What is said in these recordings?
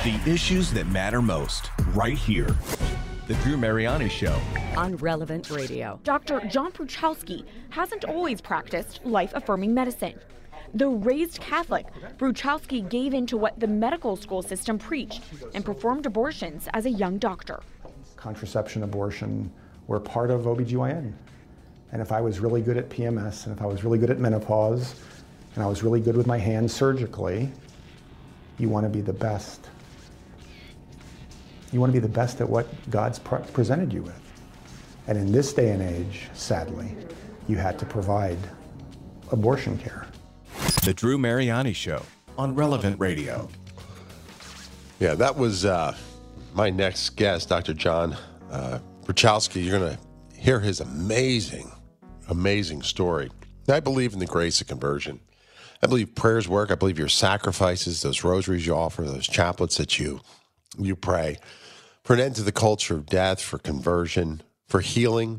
The issues that matter most, right here. The Drew Mariani Show. On Relevant Radio. Dr. John Bruchalski hasn't always practiced life-affirming medicine. Though raised Catholic, Bruchalski gave in to what the medical school system preached and performed abortions as a young doctor. Contraception, abortion were part of OBGYN. And if I was really good at PMS, and if I was really good at menopause, and I was really good with my hands surgically, you want to be the best. You want to be the best at what God's presented you with. And in this day and age, sadly, you had to provide abortion care. The Drew Mariani Show on Relevant Radio. Yeah, that was my next guest, Dr. John Bruchalski. You're going to hear his amazing story. I believe in the grace of conversion. I believe prayers work. I believe your sacrifices, those rosaries you offer, those chaplets that you pray, for an end to the culture of death, for conversion, for healing.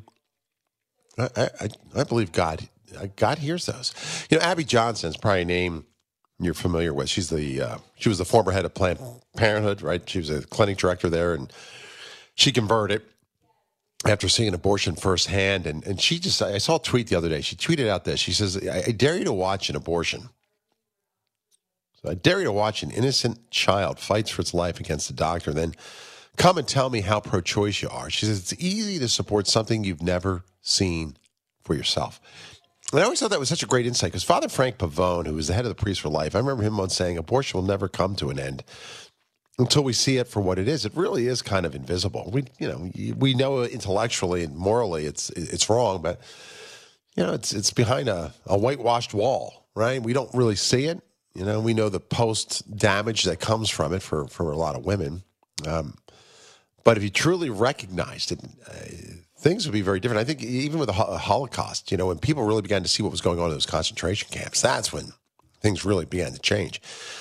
I believe God hears those. You know, Abby Johnson is probably a name you're familiar with. She was the former head of Planned Parenthood, right? She was a clinic director there, and she converted after seeing abortion firsthand. And she just, I saw a tweet the other day. She tweeted out this. She says, I dare you to watch an abortion. So I dare you to watch an innocent child fights for its life against the doctor, and then come and tell me how pro-choice you are. She says, it's easy to support something you've never seen for yourself. And I always thought that was such a great insight, because Father Frank Pavone, who was the head of the Priests for Life, I remember him once saying, abortion will never come to an end until we see it for what it is. It really is kind of invisible. We know intellectually and morally it's wrong, but it's behind a whitewashed wall, right? We don't really see it. We know the post damage that comes from it for a lot of women. But if you truly recognized it, things would be very different. I think even with the Holocaust, when people really began to see what was going on in those concentration camps, that's when things really began to change.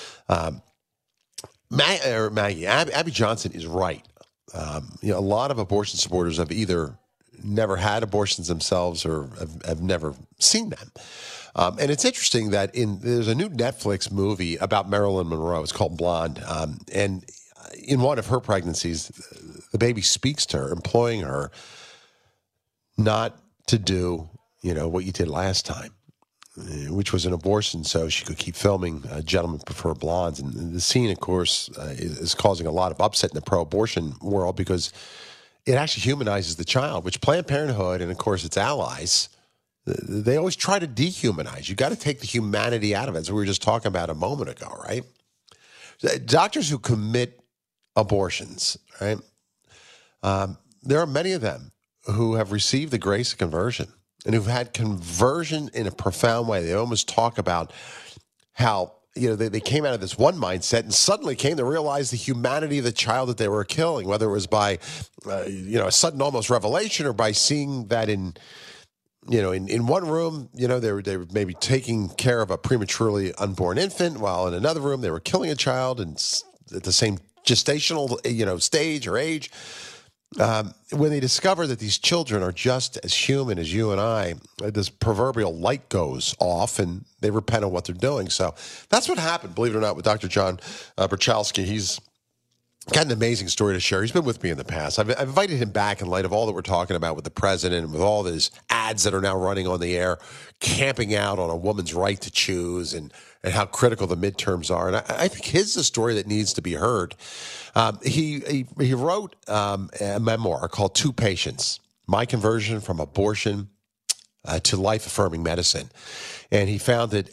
Abby Johnson is right. A lot of abortion supporters have either never had abortions themselves or have never seen them. And it's interesting that there's a new Netflix movie about Marilyn Monroe. It's called Blonde. And in one of her pregnancies, the baby speaks to her, imploring her not to do, what you did last time, which was an abortion, so she could keep filming Gentlemen Prefer Blondes. And the scene, of course, is causing a lot of upset in the pro-abortion world, because it actually humanizes the child, which Planned Parenthood and, of course, its allies, they always try to dehumanize. You got to take the humanity out of it, as we were just talking about a moment ago, right? Doctors who commit abortions, right? There are many of them who have received the grace of conversion and who've had conversion in a profound way. They almost talk about how, they came out of this one mindset and suddenly came to realize the humanity of the child that they were killing, whether it was by, a sudden almost revelation, or by seeing that in one room, they were maybe taking care of a prematurely unborn infant, while in another room they were killing a child and at the same gestational, stage or age. When they discover that these children are just as human as you and I, this proverbial light goes off and they repent on what they're doing. So that's what happened, believe it or not, with Dr. John Bruchalski. He's got an amazing story to share. He's been with me in the past. I've invited him back in light of all that we're talking about with the president and with all these ads that are now running on the air, camping out on a woman's right to choose and how critical the midterms are. And I think his is a story that needs to be heard. He wrote a memoir called Two Patients, My Conversion from Abortion to Life-Affirming Medicine. And he founded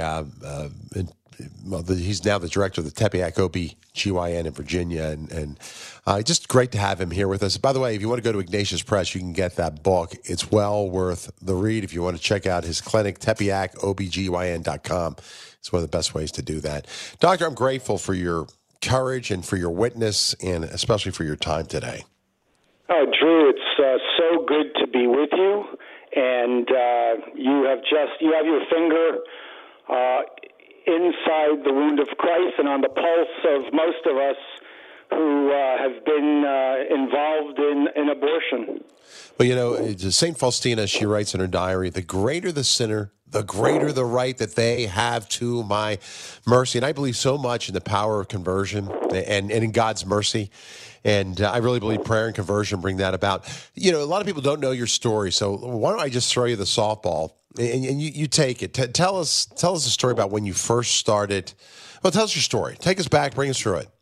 he's now the director of the Tepeyac OB-GYN in Virginia, and just great to have him here with us. By the way, if you want to go to Ignatius Press, you can get that book. It's well worth the read. If you want to check out his clinic, TepeyacOBGYN.com. It's one of the best ways to do that. Doctor, I'm grateful for your courage and for your witness, and especially for your time today. Oh, Drew, it's so good to be with you, and you have your finger inside the wound of Christ and on the pulse of most of us who have been involved in abortion. Well, St. Faustina, she writes in her diary, the greater the sinner, the greater the right that they have to my mercy. And I believe so much in the power of conversion and in God's mercy. And I really believe prayer and conversion bring that about. A lot of people don't know your story. So why don't I just throw you the softball and you take it. Tell us a story about when you first started. Well, tell us your story. Take us back, bring us through it.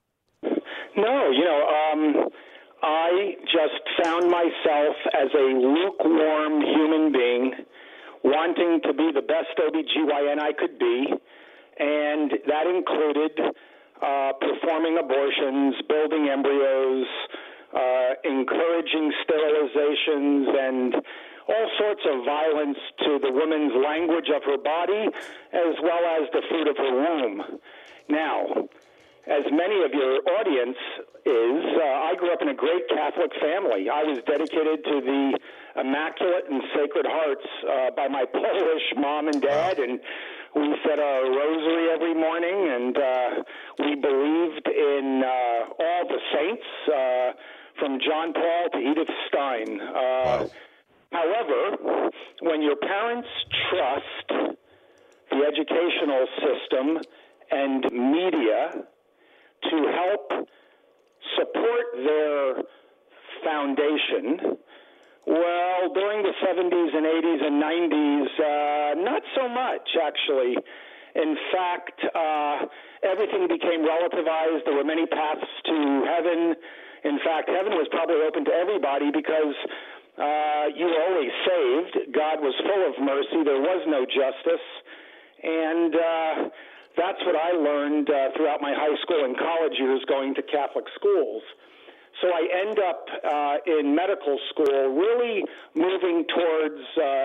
I just found myself as a lukewarm human being, wanting to be the best OBGYN I could be, and that included performing abortions, building embryos, encouraging sterilizations, and all sorts of violence to the woman's language of her body, as well as the fruit of her womb. Now, as many of your audience is, I grew up in a great Catholic family. I was dedicated to the Immaculate and Sacred Hearts by my Polish mom and dad, and we said our rosary every morning, and we believed in all the saints, from John Paul to Edith Stein. However, when your parents trust the educational system and media to help support their foundation, well, during the 70s and 80s and 90s, not so much, actually. In fact, everything became relativized. There were many paths to heaven. In fact, heaven was probably open to everybody because you were always saved. God was full of mercy. There was no justice. And that's what I learned throughout my high school and college years going to Catholic schools. So I end up in medical school really moving towards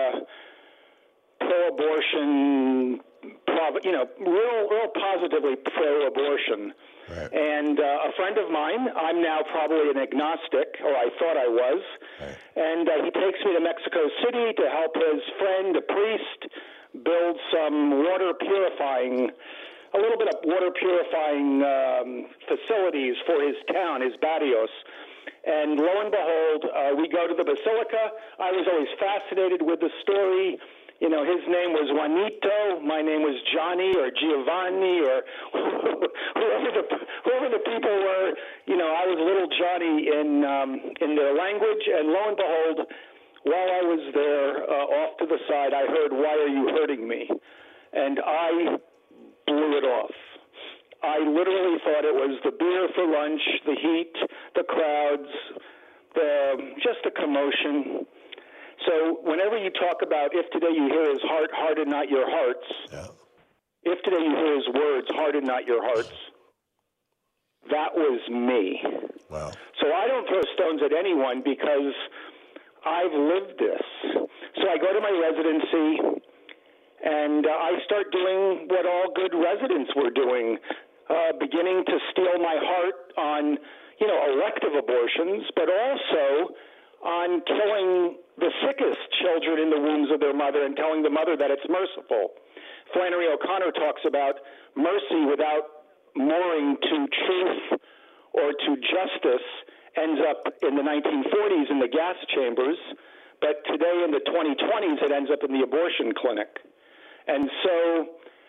pro-abortion, real positively pro-abortion. Right. And a friend of mine, I'm now probably an agnostic, or I thought I was, right. And he takes me to Mexico City to help his friend, a priest, build some a little bit of water purifying facilities for his town, his barrios. And lo and behold, we go to the basilica. I was always fascinated with the story. His name was Juanito. My name was Johnny or Giovanni or whoever the people were. I was little Johnny in their language. And lo and behold, while I was there, off to the side, I heard, "Why are you hurting me?" And I blew it off. I literally thought it was the beer for lunch, the heat, the crowds, just the commotion. So whenever you talk about, if today you hear his heart, harden not your hearts. Yeah. If today you hear his words, harden not your hearts. That was me. Wow. So I don't throw stones at anyone because I've lived this. So I go to my residency, and I start doing what all good residents were doing, beginning to steel my heart on, elective abortions, but also on killing the sickest children in the wombs of their mother and telling the mother that it's merciful. Flannery O'Connor talks about mercy without mooring to truth or to justice ends up in the 1940s in the gas chambers, but today in the 2020s it ends up in the abortion clinic. And so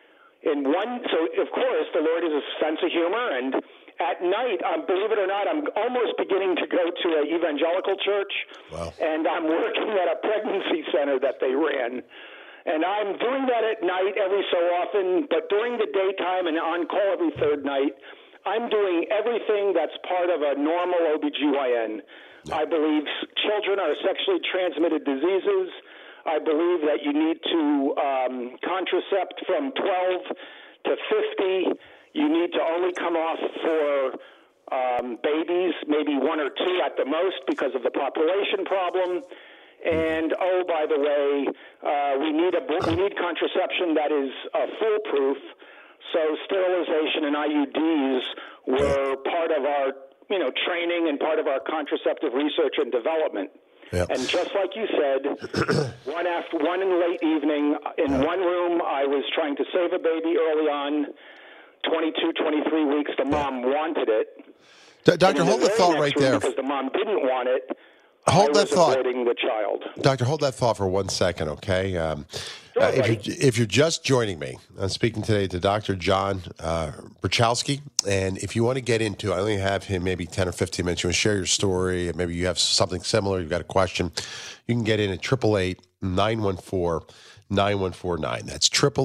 of course, the Lord has a sense of humor, and at night, believe it or not, I'm almost beginning to go to an evangelical church, wow. And I'm working at a pregnancy center that they ran. And I'm doing that at night every so often, but during the daytime and on call every third night, I'm doing everything that's part of a normal OBGYN. Yeah. I believe children are sexually transmitted diseases. I believe that you need to contracept from 12 to 50. You need to only come off for babies, maybe one or two at the most because of the population problem. And, oh, by the way, we need contraception that is foolproof. So sterilization and IUDs were part of our, training and part of our contraceptive research and development. Yep. And just like you said, one in the late evening, in one room, I was trying to save a baby early on. 22, 23 weeks, the mom wanted it. Doctor, hold the thought right there. Because the mom didn't want it, hold that thought. aborting the child. Doctor, hold that thought for 1 second, okay? If you're just joining me, I'm speaking today to Dr. John Bruchalski, and if you want to get into, I only have him maybe 10 or 15 minutes. You want to share your story, maybe you have something similar, you've got a question, you can get in at 888-914-9149. That's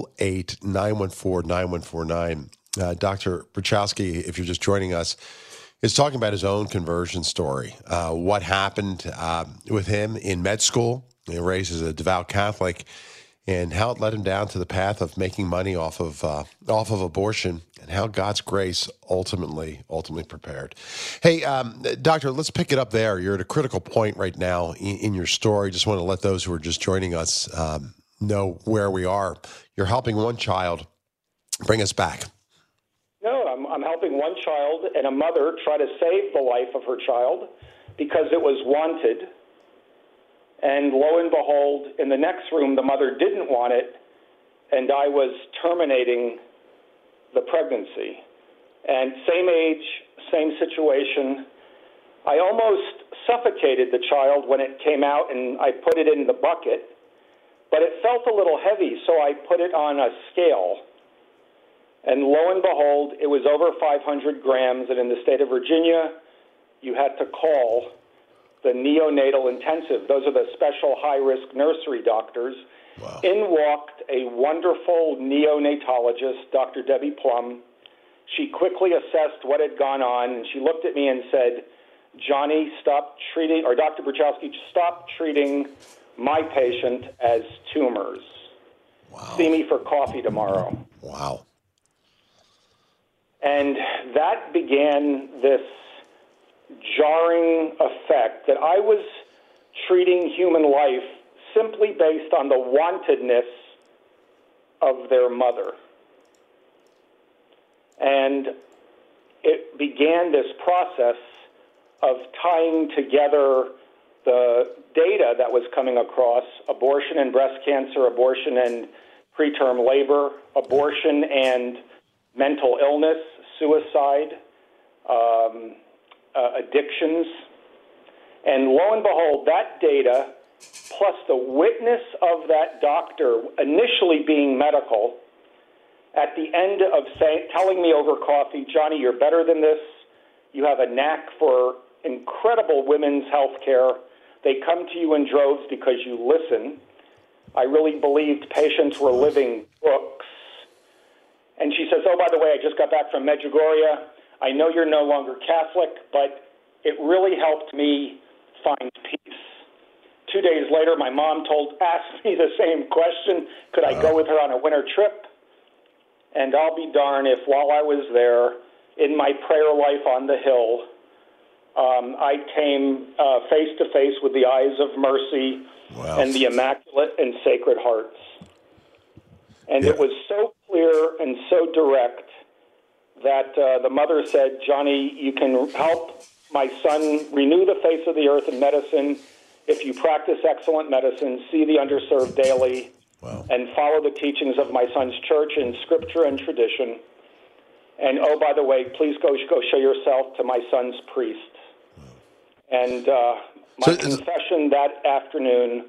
888-914-9149. Dr. Bruchalski, if you're just joining us, is talking about his own conversion story, what happened with him in med school, raised as a devout Catholic, and how it led him down to the path of making money off of abortion, and how God's grace ultimately prepared. Hey, Doctor, let's pick it up there. You're at a critical point right now in your story. Just want to let those who are just joining us know where we are. You're helping one child. Bring us back. No, I'm helping one child and a mother try to save the life of her child because it was wanted. And lo and behold, in the next room, the mother didn't want it, and I was terminating the pregnancy. And same age, same situation. I almost suffocated the child when it came out, and I put it in the bucket. But it felt a little heavy, so I put it on a scale. And lo and behold, it was over 500 grams, and in the state of Virginia, you had to call the neonatal intensive. Those are the special high-risk nursery doctors. Wow. In walked a wonderful neonatologist, Dr. Debbie Plum. She quickly assessed what had gone on, and she looked at me and said, Johnny, Dr. Bruchalski, stop treating my patient as tumors. Wow. See me for coffee tomorrow. Wow. And that began this jarring effect that I was treating human life simply based on the wantedness of their mother. And it began this process of tying together the data that was coming across abortion and breast cancer, abortion and preterm labor, abortion and mental illness, suicide, addictions. And lo and behold, that data, plus the witness of that doctor initially being medical, at the end of telling me over coffee, Johnny, you're better than this. You have a knack for incredible women's health care. They come to you in droves because you listen. I really believed patients were living books. And she says, oh, by the way, I just got back from Medjugorje. I know you're no longer Catholic, but it really helped me find peace. 2 days later, my mom asked me the same question. Could I go with her on a winter trip? And I'll be darned if while I was there, in my prayer life on the hill, I came face to face with the eyes of mercy and the Immaculate and Sacred Hearts. And it was so clear and so direct that the mother said, Johnny, you can help my son renew the face of the earth in medicine if you practice excellent medicine, see the underserved daily, and follow the teachings of my son's church in scripture and tradition. And, oh, by the way, please go show yourself to my son's priest. And my confession that afternoon,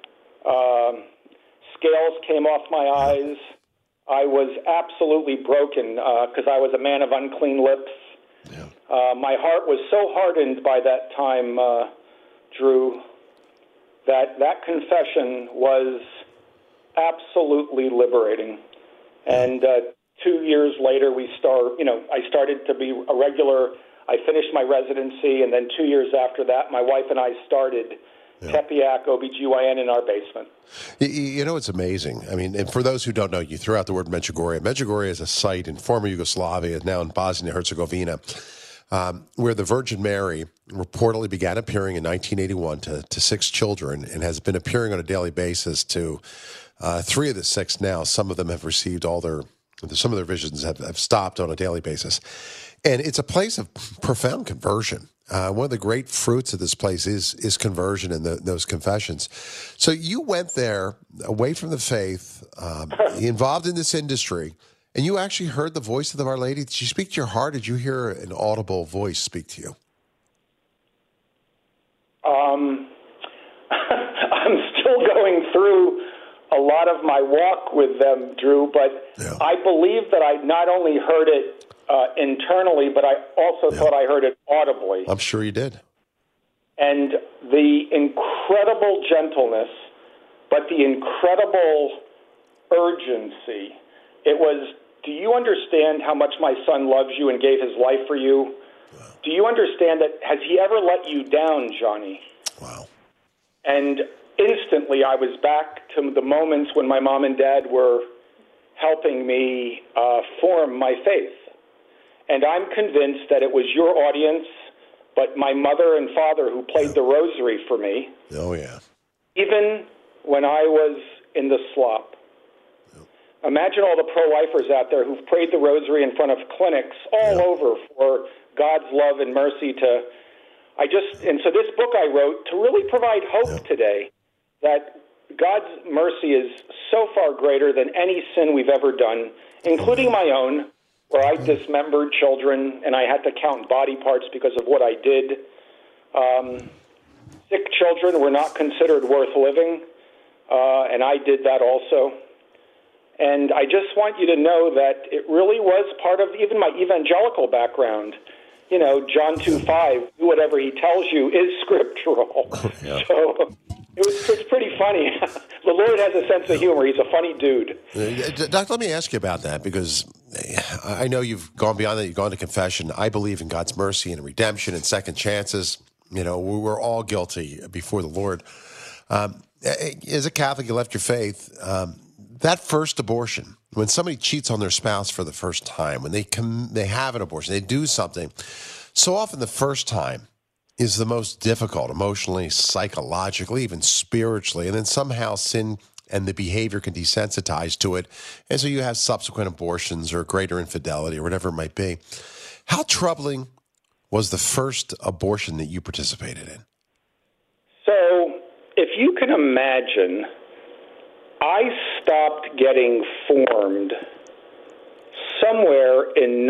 scales came off my eyes. I was absolutely broken because I was a man of unclean lips. Yeah. My heart was so hardened by that time, Drew, that confession was absolutely liberating. And 2 years later, I started to be a regular. I finished my residency, and then 2 years after that, my wife and I started Tepeyac OBGYN in our basement. You know, it's amazing. I mean, and for those who don't know, you threw out the word Medjugorje. Medjugorje is a site in former Yugoslavia, now in Bosnia-Herzegovina, where the Virgin Mary reportedly began appearing in 1981 to 6 children and has been appearing on a daily basis to 3 of the 6 now. Some of them have received some of their visions have stopped on a daily basis. And it's a place of profound conversion. One of the great fruits of this place is conversion and those confessions. So you went there away from the faith, involved in this industry, And you actually heard the voice of Our Lady. Did she speak to your heart? Did you hear an audible voice speak to you? I'm still going through a lot of my walk with them, Drew, but I believe that I not only heard it internally, but I also thought I heard it audibly. I'm sure you did. And the incredible gentleness, but the incredible urgency. It was, do you understand how much my son loves you and gave his life for you? Wow. Do you understand that? Has he ever let you down, Johnny? Wow. And instantly I was back to the moments when my mom and dad were helping me form my faith. And I'm convinced that it was your audience, but my mother and father who played the rosary for me. Oh, yeah. Even when I was in the slop. Imagine all the pro-lifers out there who've prayed the rosary in front of clinics all over for God's love and mercy and so this book I wrote to really provide hope today that God's mercy is so far greater than any sin we've ever done, including my own, where I dismembered children and I had to count body parts because of what I did. Sick children were not considered worth living, and I did that also. And I just want you to know that it really was part of even my evangelical background. You know, John 2:5, do whatever he tells you is scriptural. So it's pretty funny. The Lord has a sense of humor. He's a funny dude. Doc, let me ask you about that, because I know you've gone beyond that. You've gone to confession. I believe in God's mercy and redemption and second chances. You know, we're all guilty before the Lord. As a Catholic, you left your faith. That first abortion, when somebody cheats on their spouse for the first time, when they have an abortion, they do something, so often the first time is the most difficult emotionally, psychologically, even spiritually, and then somehow sin and the behavior can desensitize to it, and so you have subsequent abortions or greater infidelity or whatever it might be. How troubling was the first abortion that you participated in? So, if you can imagine, I stopped getting formed somewhere in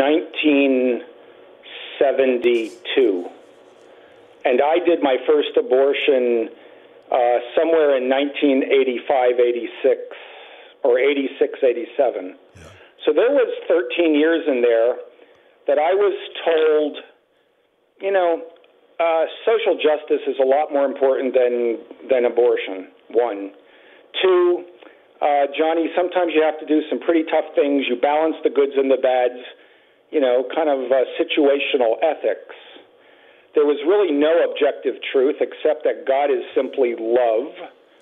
1972. And I did my first abortion somewhere in 1985, 86, or 86, 87. Yeah. So there was 13 years in there that I was told, you know, social justice is a lot more important than abortion, one. Two, Johnny, sometimes you have to do some pretty tough things. You balance the goods and the bads, you know, kind of situational ethics. There was really no objective truth except that God is simply love.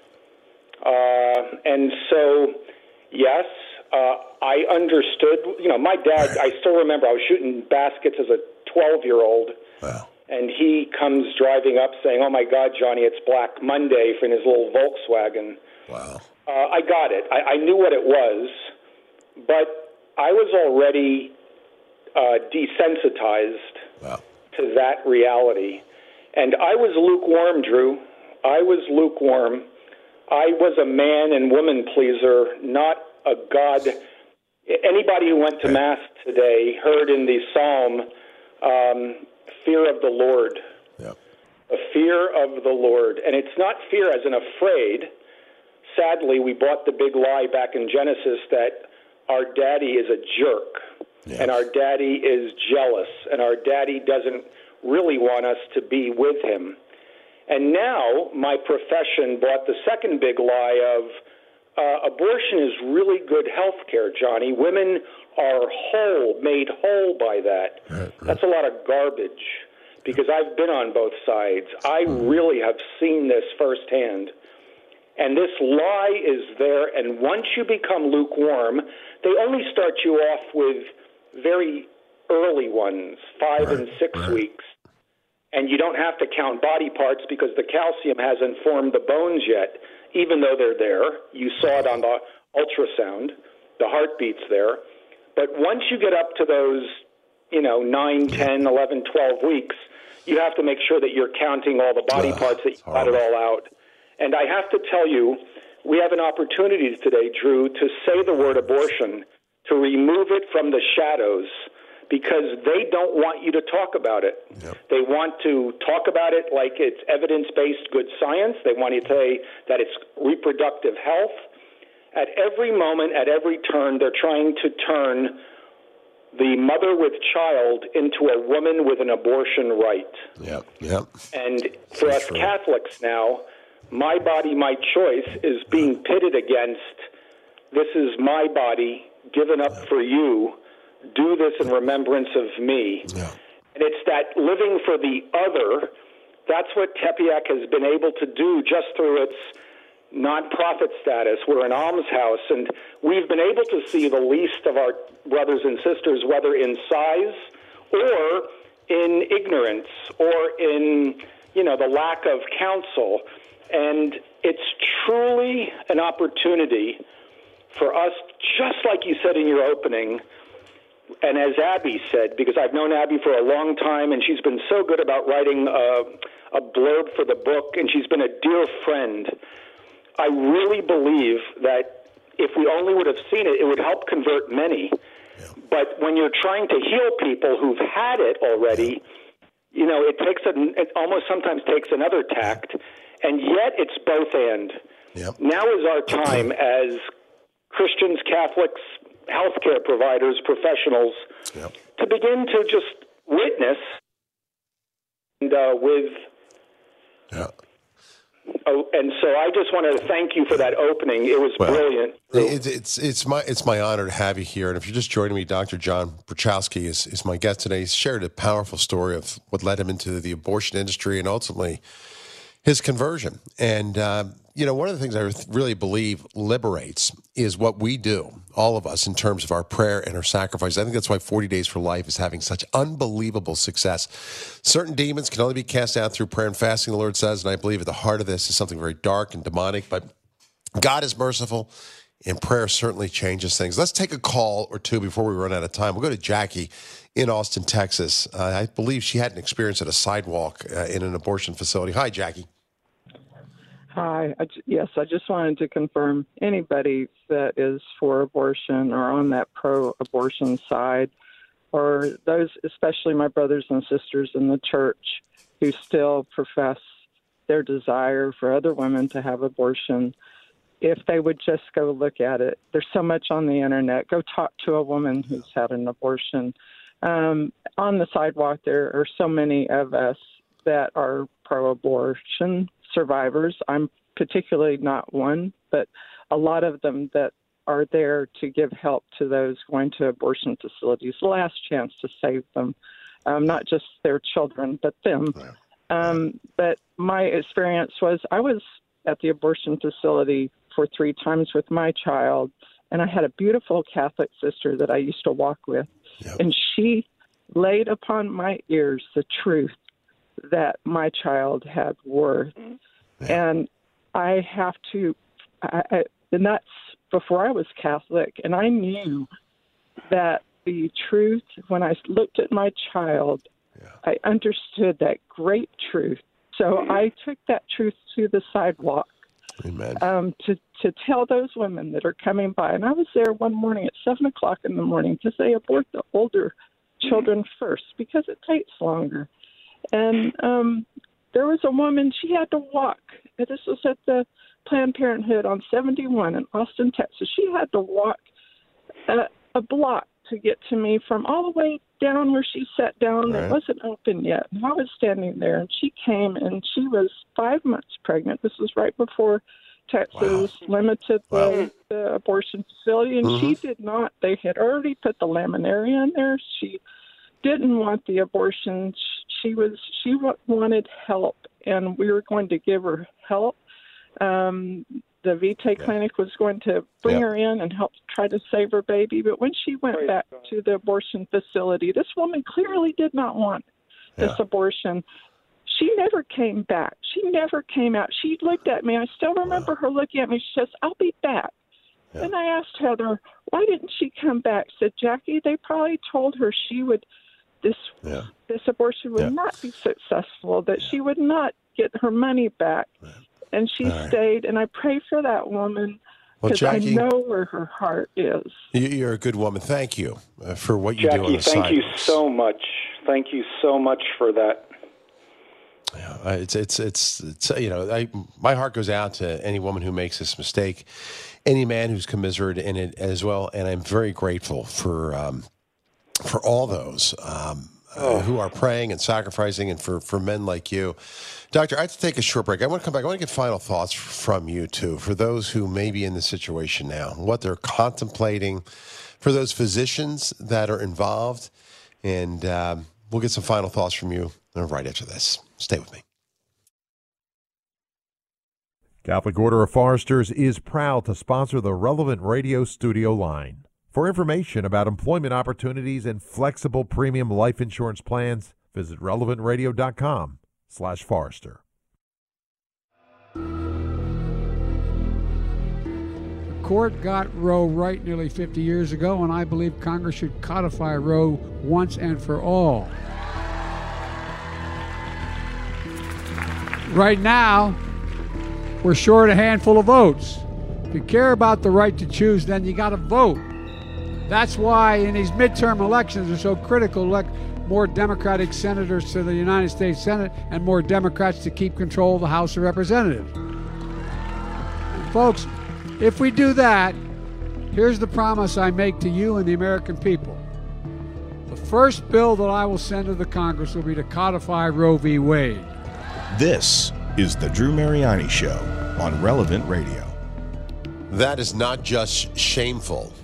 And so, yes, I understood. You know, my dad, I still remember I was shooting baskets as a 12-year-old. Wow. And he comes driving up saying, "Oh, my God, Johnny, it's Black Monday," in his little Volkswagen. Wow. I got it. I knew what it was, but I was already desensitized to that reality. And I was lukewarm, Drew. I was lukewarm. I was a man and woman pleaser, not a God. Anybody who went to Mass today heard in the Psalm, fear of the Lord. Yep. A fear of the Lord. And it's not fear as in afraid. Sadly, we bought the big lie back in Genesis that our daddy is a jerk, and our daddy is jealous, and our daddy doesn't really want us to be with him. And now my profession bought the second big lie of abortion is really good health care, Johnny. Women are made whole by that. Right. That's a lot of garbage, because I've been on both sides. I really have seen this firsthand. And this lie is there, and once you become lukewarm, they only start you off with very early ones, 5 and 6 weeks. And you don't have to count body parts because the calcium hasn't formed the bones yet, even though they're there. You saw it on the ultrasound. The heartbeat's there. But once you get up to those, 9, 10, 11, 12 weeks, you have to make sure that you're counting all the body parts, that you got it all out. And I have to tell you, we have an opportunity today, Drew, to say the word abortion, to to remove it from the shadows because they don't want you to talk about it. Yep. They want to talk about it like it's evidence-based good science. They want you to say that it's reproductive health. At every moment, at every turn, they're trying to turn the mother with child into a woman with an abortion right. Yep. And for us Catholics now, my body, my choice is being pitted against this is my body given up for you. Do this in remembrance of me. Yeah. And it's that living for the other. That's what Tepeyac has been able to do just through its nonprofit status. We're an almshouse, and we've been able to see the least of our brothers and sisters, whether in size or in ignorance or in, the lack of counsel. And it's truly an opportunity for us, just like you said in your opening, and as Abby said, because I've known Abby for a long time, and she's been so good about writing a blurb for the book, and she's been a dear friend. I really believe that if we only would have seen it, it would help convert many. Yeah. But when you're trying to heal people who've had it already, it almost sometimes takes another tact, and yet it's both and. Yep. Now is our time as Christians, Catholics, healthcare providers, professionals, to begin to just witness and and so I just wanted to thank you for that opening. It was brilliant. It's my honor to have you here. And if you're just joining me, Dr. John Bruchalski is my guest today. He's shared a powerful story of what led him into the abortion industry and ultimately his conversion. And, one of the things I really believe liberates is what we do, all of us, in terms of our prayer and our sacrifice. I think that's why 40 Days for Life is having such unbelievable success. Certain demons can only be cast out through prayer and fasting, the Lord says, and I believe at the heart of this is something very dark and demonic, but God is merciful, and prayer certainly changes things. Let's take a call or two before we run out of time. We'll go to Jackie in Austin, Texas. I believe she had an experience at a sidewalk in an abortion facility. Hi, Jackie. Hi. Yes, I just wanted to confirm anybody that is for abortion or on that pro-abortion side, or those, especially my brothers and sisters in the church who still profess their desire for other women to have abortion, if they would just go look at it. There's so much on the internet. Go talk to a woman who's had an abortion. On the sidewalk, there are so many of us that are pro-abortion survivors. I'm particularly not one, but a lot of them that are there to give help to those going to abortion facilities, the last chance to save them, not just their children, but them. But my experience was I was at the abortion facility for 3 times with my child, and I had a beautiful Catholic sister that I used to walk with, and she laid upon my ears the truth that my child had worth. And I have to, and that's before I was Catholic, and I knew that the truth, when I looked at my child, I understood that great truth. So I took that truth to the sidewalk. Amen. To tell those women that are coming by. And I was there one morning at 7 o'clock in the morning because they abort the older children first because it takes longer. And there was a woman, she had to walk. And this was at the Planned Parenthood on 71 in Austin, Texas. She had to walk a block to get to me from all the way down where she sat down. Right. It wasn't open yet. And I was standing there, and she came, and she was 5 months pregnant. This was right before Texas limited the abortion facility, and she did not. They had already put the laminaria in there. She didn't want the abortion. She wanted help, and we were going to give her help. The Vitae Clinic was going to bring her in and help try to save her baby. But when she went back to the abortion facility, this woman clearly did not want this abortion. She never came back. She never came out. She looked at me. I still remember her looking at me. She says, "I'll be back." And I asked Heather, why didn't she come back? Said, "Jackie, they probably told her she would, this abortion would not be successful, that she would not get her money back." And she stayed, and I pray for that woman Well, Because I Jackie, know where her heart is. you're a good woman. Thank you for what you do on Jackie, the thank side. you so much. Thank you so much for that. It's my heart goes out to any woman who makes this mistake, any man who's commiserate in it as well, and I'm very grateful for all those who are praying and sacrificing, and for men like you. Doctor, I have to take a short break. I want to come back. I want to get final thoughts from you, too, for those who may be in this situation now, what they're contemplating, for those physicians that are involved, and we'll get some final thoughts from you right after this. Stay with me. Catholic Order of Foresters is proud to sponsor the Relevant Radio studio line. For information about employment opportunities and flexible premium life insurance plans, visit relevantradio.com/Forester. The court got Roe right nearly 50 years ago, and I believe Congress should codify Roe once and for all. Right now, we're short a handful of votes. If you care about the right to choose, then you got to vote. That's why in these midterm elections are so critical to elect more Democratic senators to the United States Senate and more Democrats to keep control of the House of Representatives. And folks, if we do that, here's the promise I make to you and the American people. The first bill that I will send to the Congress will be to codify Roe v. Wade. This is the Drew Mariani Show on Relevant Radio. That is not just shameful.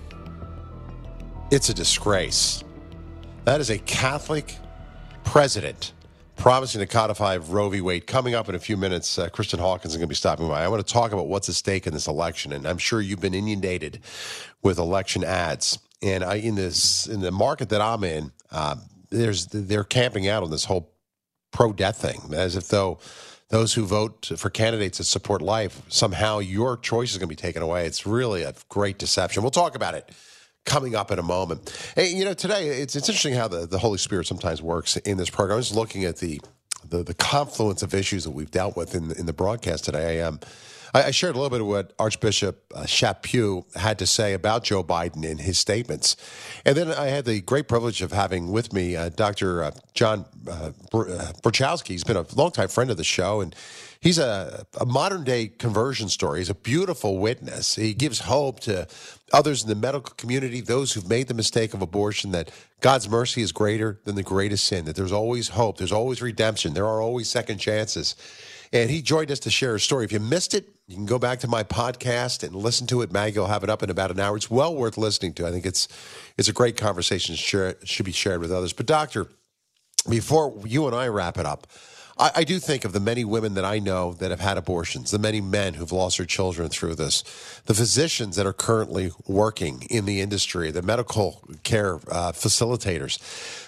It's a disgrace. That is a Catholic president promising to codify Roe v. Wade. Coming up in a few minutes, Kristen Hawkins is going to be stopping by. I want to talk about what's at stake in this election, and I'm sure you've been inundated with election ads. And in the market that I'm in, they're camping out on this whole pro-death thing, as if though those who vote for candidates that support life, somehow your choice is going to be taken away. It's really a great deception. We'll talk about it coming up in a moment. Hey, today it's interesting how the Holy Spirit sometimes works in this program. I was looking at the confluence of issues that we've dealt with in the broadcast today. I shared a little bit of what Archbishop Chaput had to say about Joe Biden in his statements. And then I had the great privilege of having with me Dr. John Bruchalski. He's been a longtime friend of the show, and he's a modern-day conversion story. He's a beautiful witness. He gives hope to others in the medical community, those who've made the mistake of abortion, that God's mercy is greater than the greatest sin, that there's always hope, there's always redemption, there are always second chances. And he joined us to share his story. If you missed it, you can go back to my podcast and listen to it. Maggie will have it up in about an hour. It's well worth listening to. I think it's a great conversation. Should be shared with others. But Doctor, before you and I wrap it up, I do think of the many women that I know that have had abortions, the many men who've lost their children through this, the physicians that are currently working in the industry, the medical care facilitators.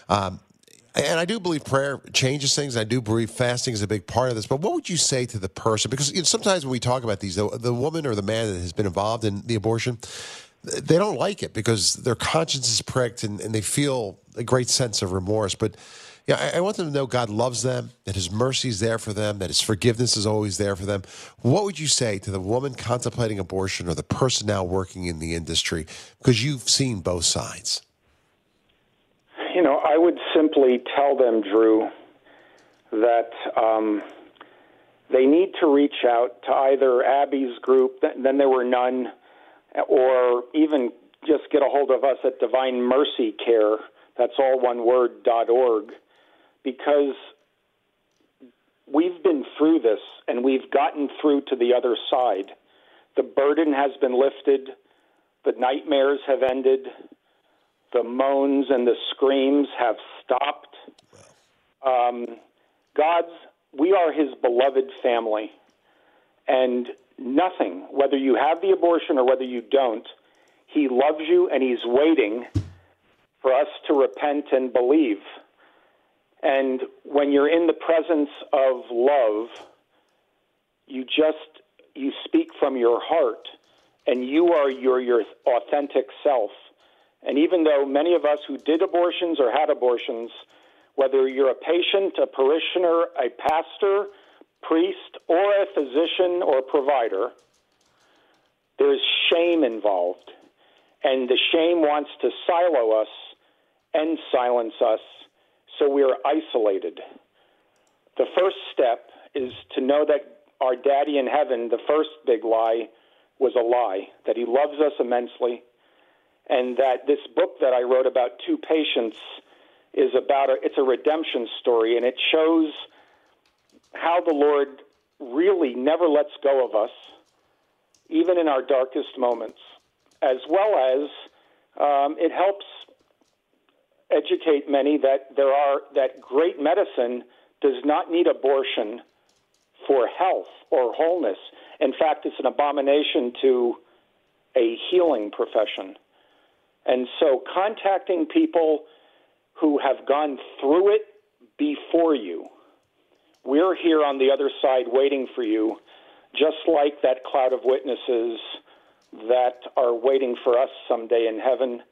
And I do believe prayer changes things. I do believe fasting is a big part of this. But what would you say to the person? Because sometimes when we talk about these, the woman or the man that has been involved in the abortion, they don't like it because their conscience is pricked and they feel a great sense of remorse. But I want them to know God loves them, that his mercy is there for them, that his forgiveness is always there for them. What would you say to the woman contemplating abortion or the person now working in the industry? Because you've seen both sides. I would simply tell them, Drew, that they need to reach out to either Abby's group, then there were none, or even just get a hold of us at Divine Mercy Care, that's all one word, .org, because we've been through this and we've gotten through to the other side. The burden has been lifted. The nightmares have ended. The moans and the screams have stopped. We are his beloved family. And nothing, whether you have the abortion or whether you don't, he loves you and he's waiting for us to repent and believe. And when you're in the presence of love, you speak from your heart, and you are your authentic self. And even though many of us who did abortions or had abortions, whether you're a patient, a parishioner, a pastor, priest, or a physician or provider, there's shame involved. And the shame wants to silo us and silence us, so we're isolated. The first step is to know that our daddy in heaven, the first big lie, was a lie, that he loves us immensely, and that this book that I wrote about two patients is it's a redemption story, and it shows how the Lord really never lets go of us, even in our darkest moments, as well as it helps educate many that that great medicine does not need abortion for health or wholeness. In fact, it's an abomination to a healing profession. And so contacting people who have gone through it before you, we're here on the other side waiting for you, just like that cloud of witnesses that are waiting for us someday in heaven.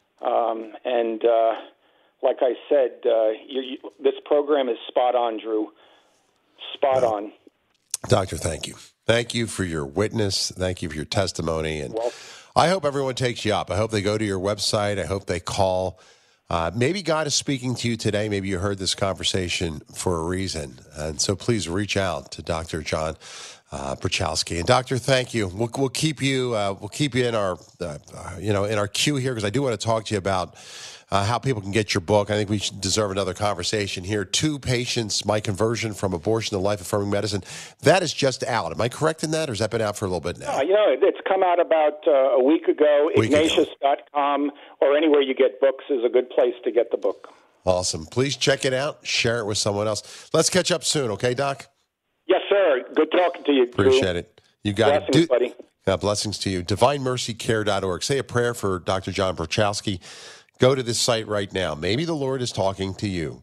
Like I said, this program is spot on, Drew. Spot on. Doctor, thank you. Thank you for your witness. Thank you for your testimony. And I hope everyone takes you up. I hope they go to your website. I hope they call. Maybe God is speaking to you today. Maybe you heard this conversation for a reason. And so please reach out to Dr. John Bruchalski. And Doctor, thank you. We'll keep you in our in our queue here, because I do want to talk to you about how people can get your book. I think we deserve another conversation here. 2 Patients, My Conversion from Abortion to Life-Affirming Medicine. That is just out. Am I correct in that, or has that been out for a little bit now? It's come out about a week ago. Ignatius.com or anywhere you get books is a good place to get the book. Awesome. Please check it out. Share it with someone else. Let's catch up soon, okay, Doc? Yes, sir. Good talking to you, Drew. Appreciate it. You got blessings, buddy. Blessings to you. DivineMercyCare.org. Say a prayer for Dr. John Bruchalski. Go to this site right now. Maybe the Lord is talking to you.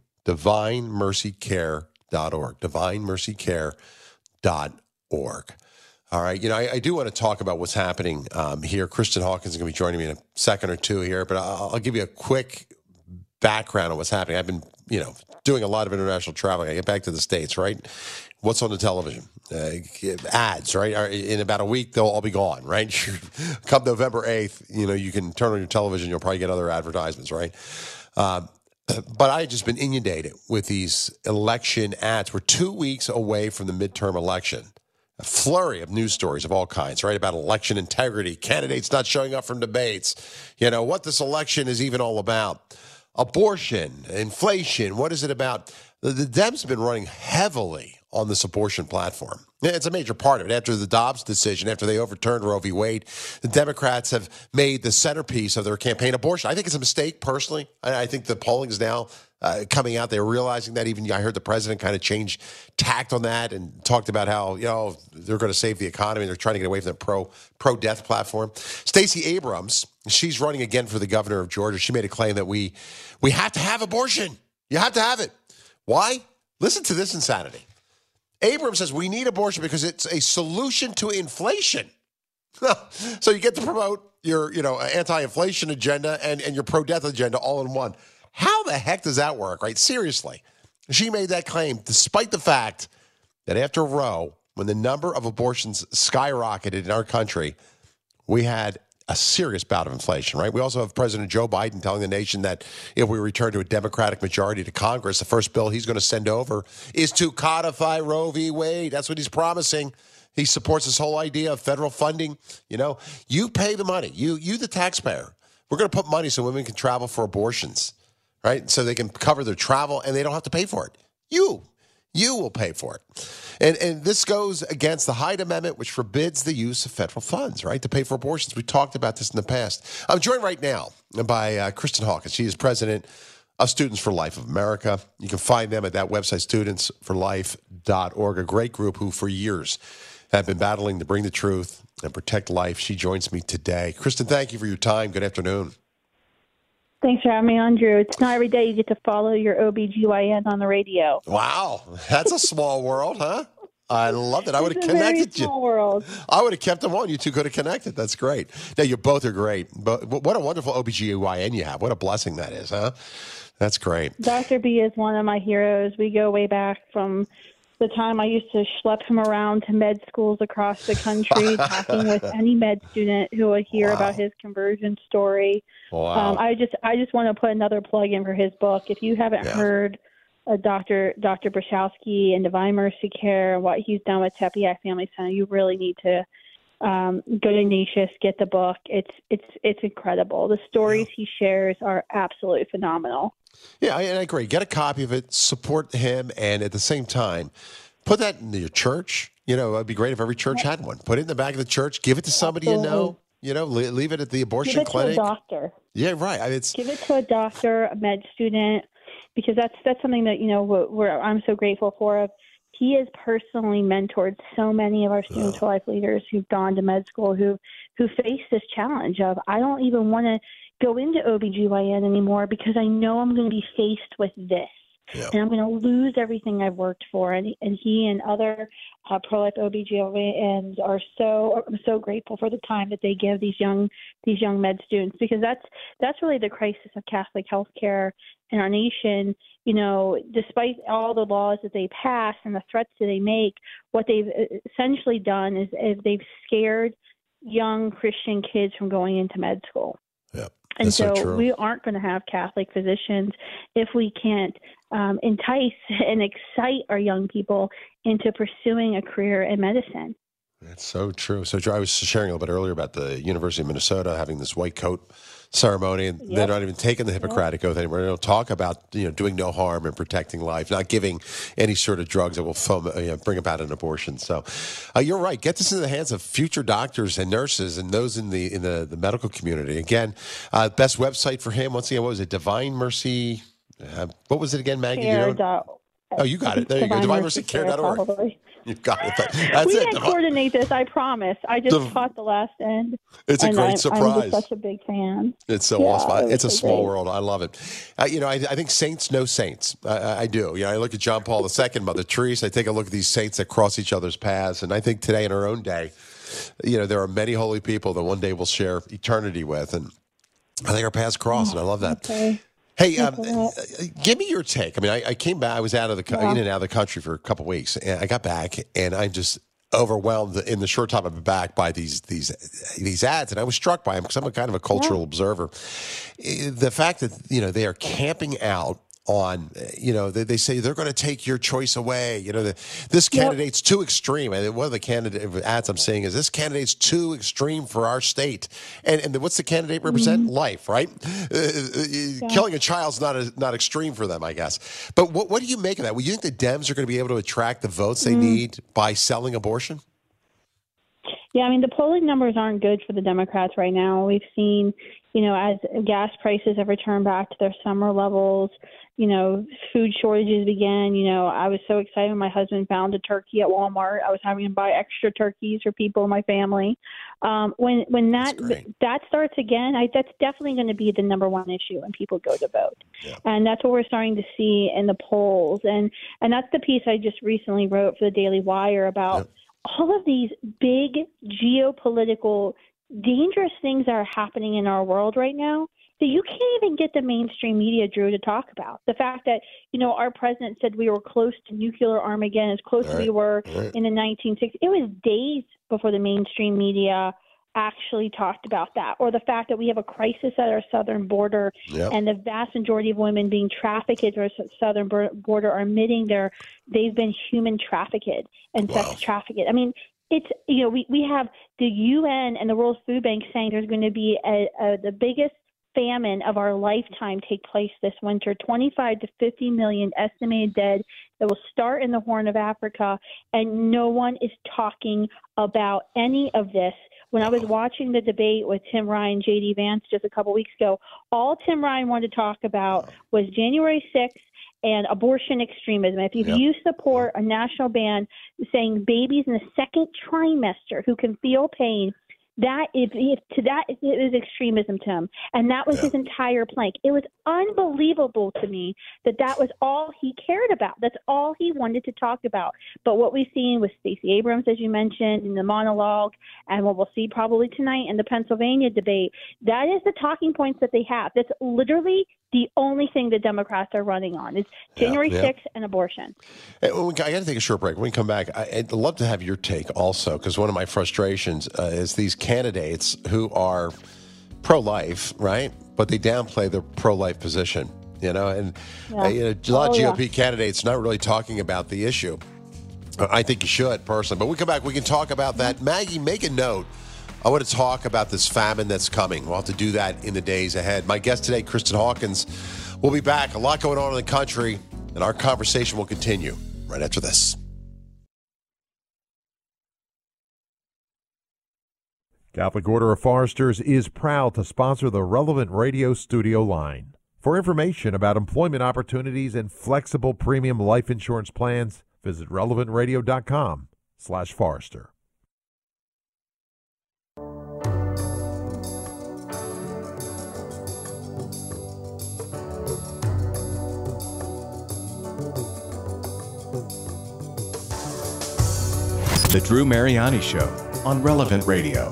DivineMercyCare.org. DivineMercyCare.org. All right. I do want to talk about what's happening here. Kristen Hawkins is going to be joining me in a second or two here, but I'll give you a quick background on what's happening. I've been, doing a lot of international traveling. I get back to the States, right? What's on the television? Ads, right? In about a week, they'll all be gone, right? Come November 8th, you can turn on your television, you'll probably get other advertisements, right? But I've just been inundated with these election ads. We're 2 weeks away from the midterm election. A flurry of news stories of all kinds, right? About election integrity, candidates not showing up from debates, what this election is even all about. Abortion, inflation, what is it about? The Dems have been running heavily on this abortion platform. It's a major part of it. After the Dobbs decision, after they overturned Roe v. Wade, the Democrats have made the centerpiece of their campaign abortion. I think it's a mistake, personally. I think the polling is now coming out. They're realizing that. Even I heard the president kind of change tact on that and talked about how, they're going to save the economy. They're trying to get away from the pro-death platform. Stacey Abrams, she's running again for the governor of Georgia. She made a claim that we have to have abortion. You have to have it. Why? Listen to this insanity. Abrams says we need abortion because it's a solution to inflation. So you get to promote your, anti-inflation agenda and your pro-death agenda all in one. How the heck does that work, right? Seriously. She made that claim despite the fact that after Roe, when the number of abortions skyrocketed in our country, we had a serious bout of inflation, right? We also have President Joe Biden telling the nation that if we return to a Democratic majority to Congress, the first bill he's going to send over is to codify Roe v. Wade. That's what he's promising. He supports this whole idea of federal funding. You pay the money. You the taxpayer. We're going to put money so women can travel for abortions, right? So they can cover their travel and they don't have to pay for it. You will pay for it. And this goes against the Hyde Amendment, which forbids the use of federal funds, right, to pay for abortions. We talked about this in the past. I'm joined right now by Kristen Hawkins. She is president of Students for Life of America. You can find them at that website, studentsforlife.org, a great group who for years have been battling to bring the truth and protect life. She joins me today. Kristen, thank you for your time. Good afternoon. Thanks for having me on, Drew. It's not every day you get to follow your OBGYN on the radio. Wow. That's a small world, huh? I love it. I would have connected you. It's a very small world. I would have kept them on. You two could have connected. That's great. Now, you both are great. But what a wonderful OBGYN you have. What a blessing that is, huh? That's great. Dr. B is one of my heroes. We go way back from the time I used to schlep him around to med schools across the country, talking with any med student who would hear about his conversion story. Wow. I just want to put another plug in for his book. If you haven't heard Dr. Bruchowski and Divine Mercy Care and what he's done with Tepeyac Family Center, you really need to go to Ignatius, get the book. It's incredible. The stories he shares are absolutely phenomenal. Yeah, and I agree. Get a copy of it, support him, and at the same time, put that in your church. You know, it'd be great if every church had one. Put it in the back of the church. Give it to somebody you know. You know, leave it at the abortion clinic. Give it to a doctor. Yeah, right. Give it to a doctor, a med student, because that's something that, you know, I'm so grateful for. He has personally mentored so many of our students for life leaders who've gone to med school who face this challenge of, I don't even want to go into OBGYN anymore because I know I'm going to be faced with this. Yeah. And I'm going to lose everything I've worked for. And he and other pro-life OBGYNs are I'm so grateful for the time that they give these young med students, because that's really the crisis of Catholic healthcare in our nation. You know, despite all the laws that they pass and the threats that they make, what they've essentially done is they've scared young Christian kids from going into med school. Yeah. And so we aren't going to have Catholic physicians if we can't entice and excite our young people into pursuing a career in medicine. That's so true. So I was sharing a little bit earlier about the University of Minnesota having this white coat ceremony, and they're not even taking the Hippocratic Oath anymore. They don't talk about, you know, doing no harm and protecting life, not giving any sort of drugs that will bring about an abortion. So you're right. Get this into the hands of future doctors and nurses and those in the medical community. Again, best website for him, once again, what was it? Divine Mercy. What was it again, Maggie? You got it. There you go. DivineMercyCare.org. You got it. That's we it. didn't coordinate this, I promise. I just caught the last end. It's a great surprise. I'm just such a big fan. It's so awesome. It's a small world. I love it. You know, I think saints know saints. I do. You know, I look at John Paul II, Mother Teresa. I take a look at these saints that cross each other's paths. And I think today in our own day, you know, there are many holy people that one day we'll share eternity with. And I think our paths cross, and I love that. Okay. Hey, give me your take. I mean, I came back. I was in and out of the country for a couple of weeks, and I got back, and I'm just overwhelmed in the short time I've been back by these ads, and I was struck by them because I'm a kind of a cultural observer. The fact that, you know, they are camping out on, you know, they say they're going to take your choice away. You know, this candidate's too extreme. And one of the candidate ads I'm seeing is this candidate's too extreme for our state. And what's the candidate represent? Life, right? Killing a child's not extreme for them, I guess. But what do you make of that? Well, you think the Dems are going to be able to attract the votes they need by selling abortion? Yeah, I mean, the polling numbers aren't good for the Democrats right now. We've seen, you know, as gas prices have returned back to their summer levels, you know, food shortages began. You know, I was so excited when my husband found a turkey at Walmart. I was having to buy extra turkeys for people in my family. When that starts again, that's definitely going to be the number one issue when people go to vote. Yeah. And that's what we're starting to see in the polls. And that's the piece I just recently wrote for the Daily Wire about all of these big geopolitical dangerous things that are happening in our world right now that you can't even get the mainstream media, Drew, to talk about. The fact that, you know, our president said we were close to nuclear Armageddon, as close as we were in the 1960s. It was days before the mainstream media actually talked about that, or the fact that we have a crisis at our southern border and the vast majority of women being trafficked at our southern border are admitting they've been human trafficked and sex trafficked. I mean, it's, you know, we have the UN and the World Food Bank saying there's going to be the biggest famine of our lifetime take place this winter, 25 to 50 million estimated dead that will start in the Horn of Africa, and no one is talking about any of this. When I was watching the debate with Tim Ryan, J.D. Vance just a couple weeks ago, all Tim Ryan wanted to talk about was January 6th and abortion extremism. If you support a national ban saying babies in the second trimester who can feel pain, That is extremism to him, and that was his entire plank. It was unbelievable to me that was all he cared about. That's all he wanted to talk about. But what we've seen with Stacey Abrams, as you mentioned, in the monologue, and what we'll see probably tonight in the Pennsylvania debate, that is the talking points that they have. That's literally the only thing the Democrats are running on is January 6th and abortion. I got to take a short break. When we come back, I'd love to have your take also, because one of my frustrations is these candidates who are pro-life, right? But they downplay their pro-life position, and a lot of GOP candidates not really talking about the issue. I think you should, personally. But when we come back, we can talk about that. Maggie, make a note. I want to talk about this famine that's coming. We'll have to do that in the days ahead. My guest today, Kristen Hawkins, will be back. A lot going on in the country, and our conversation will continue right after this. Catholic Order of Foresters is proud to sponsor the Relevant Radio studio line. For information about employment opportunities and flexible premium life insurance plans, visit relevantradio.com/Forester. The Drew Mariani Show on Relevant Radio.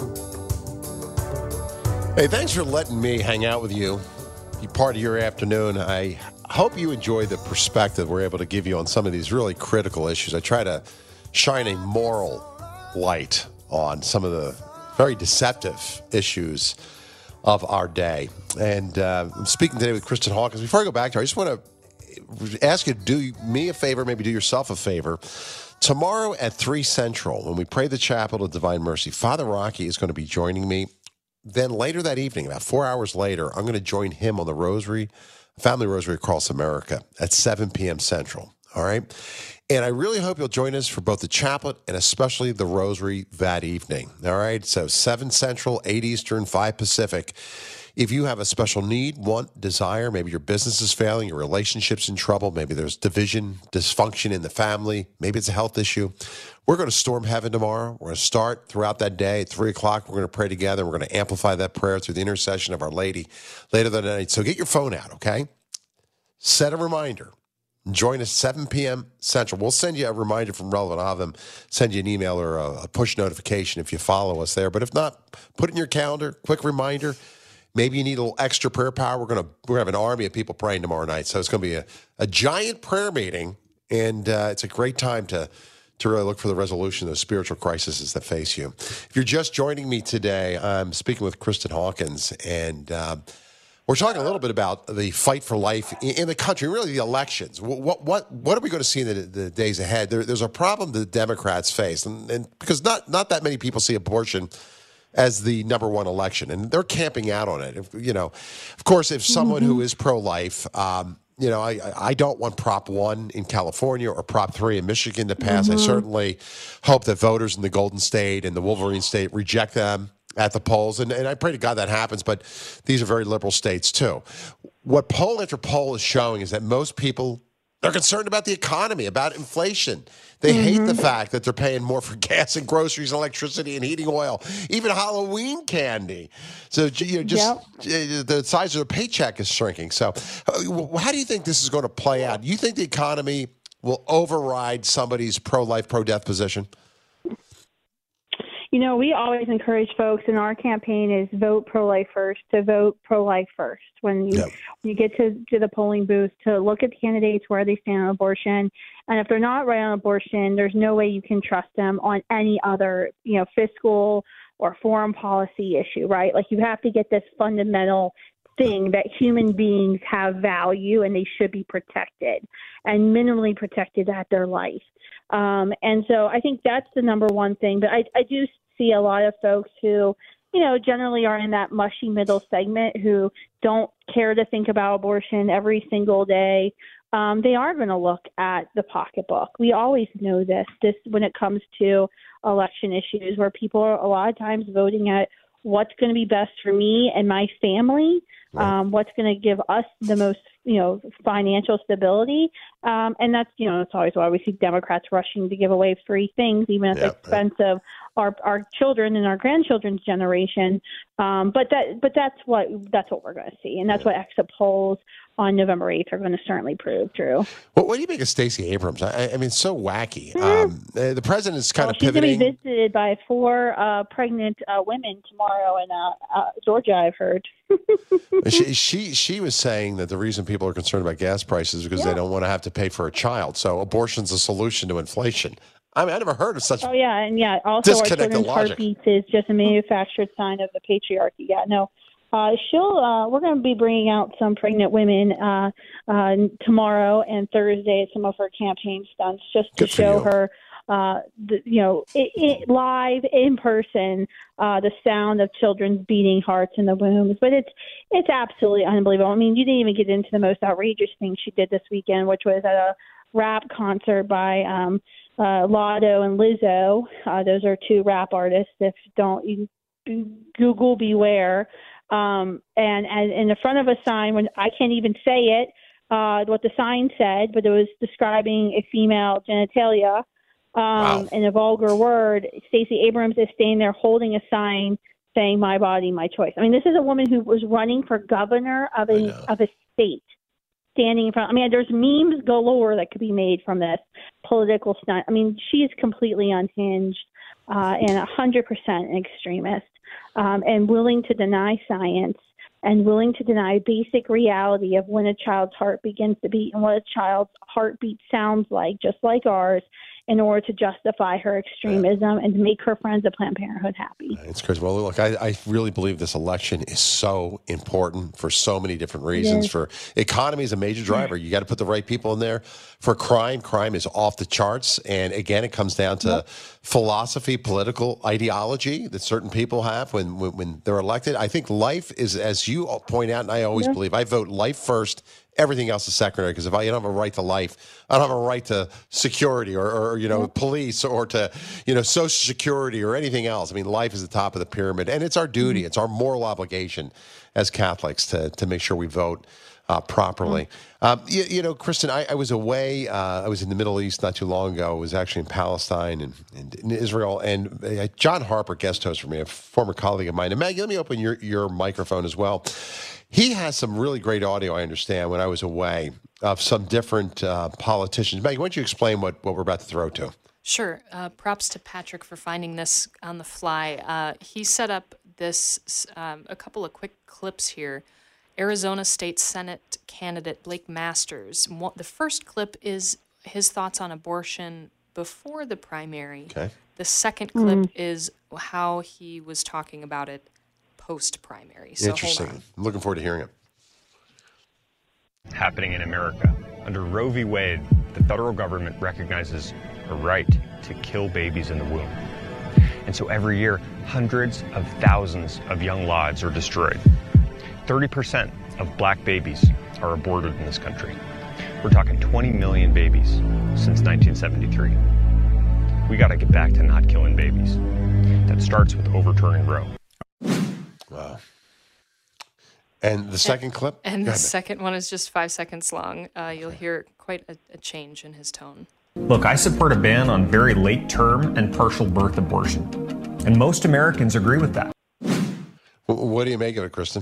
Hey, thanks for letting me hang out with you, be part of your afternoon. I hope you enjoy the perspective we're able to give you on some of these really critical issues. I try to shine a moral light on some of the very deceptive issues of our day. And I'm speaking today with Kristen Hawkins. Before I go back to her, I just want to ask you to do me a favor, maybe do yourself a favor. Tomorrow at 3 Central, when we pray the Chapel of Divine Mercy, Father Rocky is going to be joining me. Then later that evening, about 4 hours later, I'm going to join him on the Rosary, Family Rosary across America at 7 p.m. Central. All right? And I really hope you'll join us for both the chaplet and especially the Rosary that evening. All right? So 7 Central, 8 Eastern, 5 Pacific. If you have a special need, want, desire, maybe your business is failing, your relationship's in trouble, maybe there's division, dysfunction in the family, maybe it's a health issue, we're going to storm heaven tomorrow. We're going to start throughout that day at 3 o'clock. We're going to pray together. We're going to amplify that prayer through the intercession of Our Lady later that night. So get your phone out, okay? Set a reminder. Join us 7 p.m. Central. We'll send you a reminder from Relevant. I'll have them send you an email or a push notification if you follow us there. But if not, put it in your calendar, quick reminder. Maybe you need a little extra prayer power. We're going to have an army of people praying tomorrow night. So it's going to be a giant prayer meeting, and it's a great time to really look for the resolution of those spiritual crises that face you. If you're just joining me today, I'm speaking with Kristen Hawkins, and we're talking a little bit about the fight for life in the country, really the elections. What are we going to see in the days ahead? There's a problem that the Democrats face, and because not that many people see abortion as the number one election, and they're camping out on it. Of course, if someone who is pro-life, I don't want Prop 1 in California or Prop 3 in Michigan to pass. I certainly hope that voters in the Golden State and the Wolverine State reject them at the polls, and I pray to God that happens, but these are very liberal states too. What poll after poll is showing is that most people are concerned about the economy, about inflation. They hate the fact that they're paying more for gas and groceries, electricity and heating oil, even Halloween candy. So, the size of their paycheck is shrinking. So how do you think this is going to play out? Do you think the economy will override somebody's pro-life, pro-death position? We always encourage folks in our campaign is vote pro-life first, to vote pro-life first. When you get to the polling booth, to look at the candidates, where they stand on abortion. And if they're not right on abortion, there's no way you can trust them on any other, fiscal or foreign policy issue, right? Like, you have to get this fundamental thing that human beings have value and they should be protected and minimally protected at their life. And so I think that's the number one thing. But I do see a lot of folks who, generally are in that mushy middle segment who don't care to think about abortion every single day. They are going to look at the pocketbook. We always know this when it comes to election issues, where people are a lot of times voting at what's going to be best for me and my family, what's going to give us the most, financial stability. And that's, it's always why we see Democrats rushing to give away free things, even at the expense of our children and our grandchildren's generation. But that's what we're going to see, and that's what exit polls on November 8th are going to certainly prove true. Well, what do you make of Stacey Abrams? I mean, it's so wacky. The president is kind of she's pivoting. She's going to be visited by 4 pregnant women tomorrow in Georgia, I've heard. She was saying that the reason people are concerned about gas prices is because they don't want to have to pay for a child. So abortion's a solution to inflation. I mean, I never heard of such. Oh yeah, and also our children's logic. heartbeats is just a manufactured sign of the patriarchy. Yeah, no. We're going to be bringing out some pregnant women tomorrow and Thursday at some of her campaign stunts just to show her, live in person, the sound of children's beating hearts in the wombs. But it's absolutely unbelievable. I mean, you didn't even get into the most outrageous thing she did this weekend, which was at a rap concert by Lotto and Lizzo. Those are 2 rap artists. If you Google Beware. And in the front of a sign, when I can't even say it, what the sign said, but it was describing a female genitalia in a vulgar word. Stacey Abrams is standing there holding a sign saying "My body, my choice." I mean, this is a woman who was running for governor of a state, standing in front. I mean, there's memes galore that could be made from this political stunt. I mean, she is completely unhinged and 100% an extremist. And willing to deny science and willing to deny basic reality of when a child's heart begins to beat and what a child's heartbeat sounds like, just like ours, in order to justify her extremism and to make her friends at Planned Parenthood happy. It's crazy. Well, look, I really believe this election is so important for so many different reasons. For economy is a major driver. You got to put the right people in there. For crime is off the charts. And again, it comes down to philosophy, political ideology that certain people have when they're elected. I think life is, as you point out, and I always believe, I vote life first. Everything else is secondary, because if I don't have a right to life, I don't have a right to security or police or to, Social Security or anything else. I mean, life is the top of the pyramid, and it's our duty. It's our moral obligation as Catholics to make sure we vote properly. Kristen, I was away. I was in the Middle East not too long ago. I was actually in Palestine and in Israel. And John Harper, guest host for me, a former colleague of mine. And Maggie, let me open your microphone as well. He has some really great audio, I understand, when I was away, of some different politicians. Maggie, why don't you explain what we're about to throw to? Sure. Props to Patrick for finding this on the fly. He set up this, a couple of quick clips here. Arizona State Senate candidate Blake Masters. The first clip is his thoughts on abortion before the primary. Okay. The second clip is how he was talking about it post-primary. So interesting. I'm looking forward to hearing it. Happening in America. Under Roe v. Wade, the federal government recognizes a right to kill babies in the womb. And so every year, hundreds of thousands of young lives are destroyed. 30% of black babies are aborted in this country. We're talking 20 million babies since 1973. We got to get back to not killing babies. That starts with overturning Roe. Wow. And the second clip? And the second one is just 5 seconds long. You'll hear quite a change in his tone. Look, I support a ban on very late-term and partial birth abortion. And most Americans agree with that. What do you make of it, Kristen?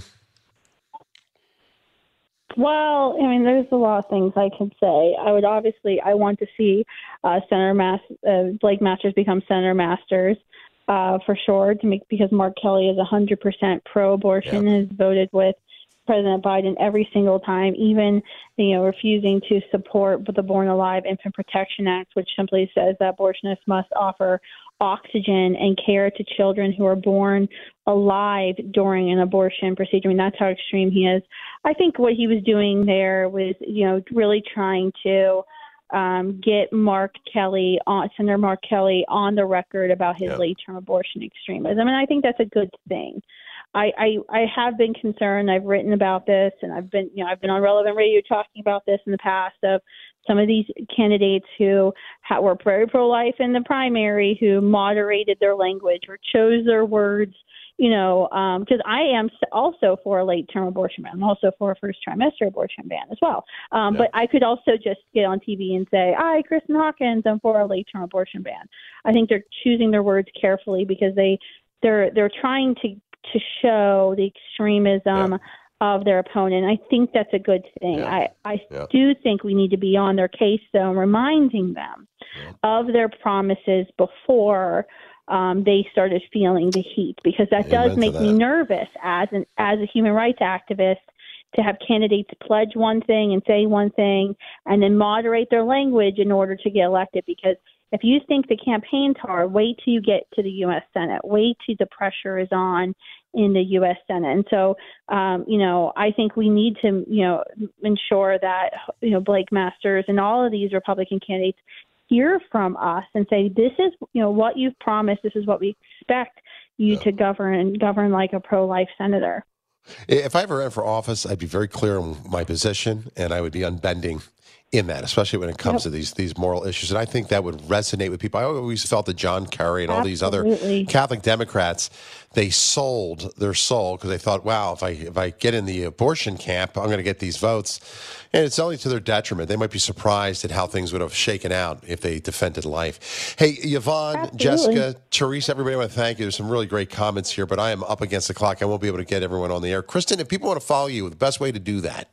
Well, I mean, there's a lot of things I could say. I want to see Blake Masters become Senator Masters. For sure, because Mark Kelly is 100% pro-abortion, has voted with President Biden every single time, even refusing to support the Born Alive Infant Protection Act, which simply says that abortionists must offer oxygen and care to children who are born alive during an abortion procedure. I mean, that's how extreme he is. I think what he was doing there was, really trying to get Senator Mark Kelly on the record about his late-term abortion extremism. And I think that's a good thing. I have been concerned. I've written about this, and I've been on Relevant Radio talking about this in the past of some of these candidates who were very pro-life in the primary, who moderated their language or chose their words, because I am also for a late-term abortion ban. I'm also for a first-trimester abortion ban as well. But I could also just get on TV and say, "Hi, Kristen Hawkins, I'm for a late-term abortion ban." I think they're choosing their words carefully because they're trying to show the extremism of their opponent. I think that's a good thing. I do think we need to be on their case, though, and reminding them of their promises before they started feeling the heat, because that does make me nervous as a human rights activist to have candidates pledge one thing and say one thing and then moderate their language in order to get elected. Because if you think the campaign's hard, wait till you get to the U.S. Senate. Wait till the pressure is on in the U.S. Senate. And so, I think we need to, ensure that, Blake Masters and all of these Republican candidates hear from us and say, this is, what you've promised. This is what we expect you to govern like a pro-life senator. If I ever ran for office, I'd be very clear on my position, and I would be unbending in that, especially when it comes to these moral issues. And I think that would resonate with people. I always felt that John Kerry and all these other Catholic Democrats, they sold their soul because they thought, wow, if I get in the abortion camp, I'm going to get these votes. And it's only to their detriment. They might be surprised at how things would have shaken out if they defended life. Hey, Yvonne, Jessica, Teresa, everybody, I want to thank you. There's some really great comments here, but I am up against the clock. I won't be able to get everyone on the air. Kristen, if people want to follow you, the best way to do that?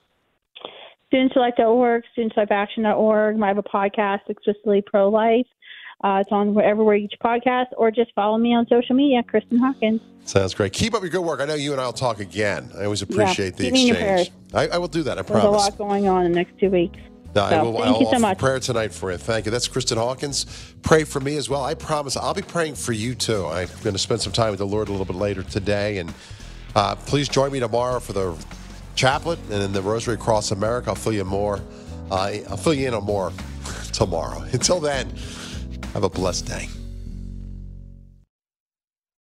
StudentsElect.org, StudentsLifeAction.org. I have a podcast, Explicitly Pro-Life. It's on everywhere you podcast, or just follow me on social media, Kristen Hawkins. Sounds great. Keep up your good work. I know you and I will talk again. I always appreciate the exchange. I will do that, I promise. There's a lot going on in the next 2 weeks. Thank you so much. Prayer tonight for you. Thank you. That's Kristen Hawkins. Pray for me as well. I promise I'll be praying for you too. I'm going to spend some time with the Lord a little bit later today. And please join me tomorrow for the Chaplet and then the Rosary Across America. I'll fill you more. I'll fill you in on more tomorrow. Until then, have a blessed day.